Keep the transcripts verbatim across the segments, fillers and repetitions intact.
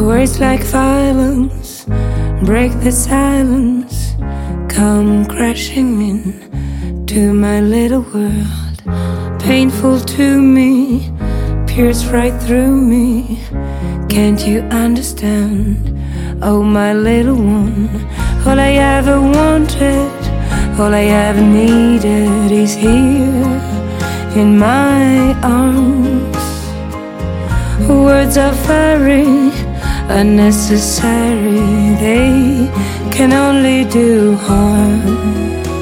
Words like violence break the silence, come crashing in to my little world. Painful to me, pierce right through me. Can't you understand? Oh, my little one, all I ever wanted, all I ever needed is here in my arms. Words are very unnecessary, they can only do harm.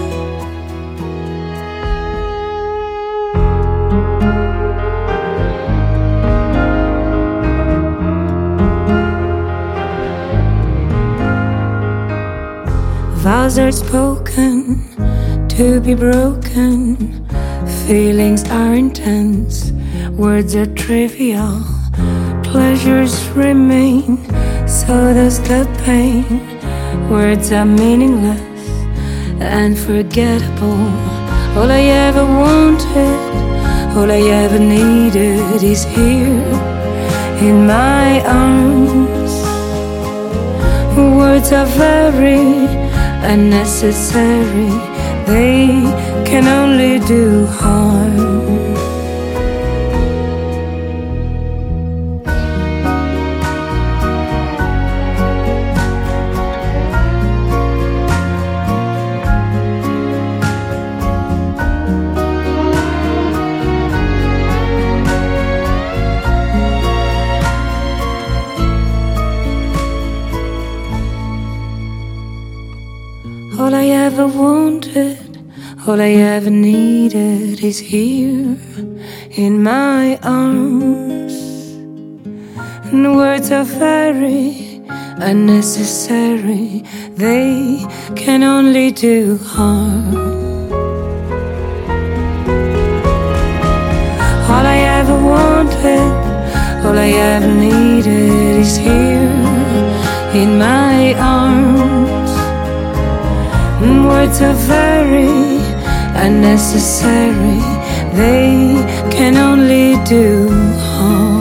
Vows are spoken to be broken, feelings are intense, words are trivial, pleasures remain, so does the pain. Words are meaningless and forgettable. All I ever wanted, all I ever needed is here in my arms. Words are very unnecessary, they can only do harm. All I ever wanted, all I ever needed is here in my arms. And words are very unnecessary, they can only do harm. All I ever wanted, all I ever needed is here in my arms. Words are very unnecessary, they can only do harm.